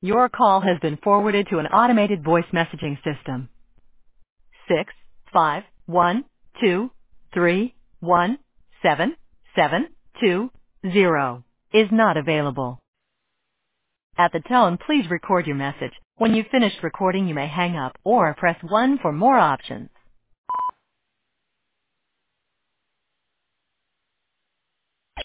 Your call has been forwarded to an automated voice messaging system. 65123177720 is not available. At the tone, please record your message. When you've finished recording, you may hang up or press 1 for more options.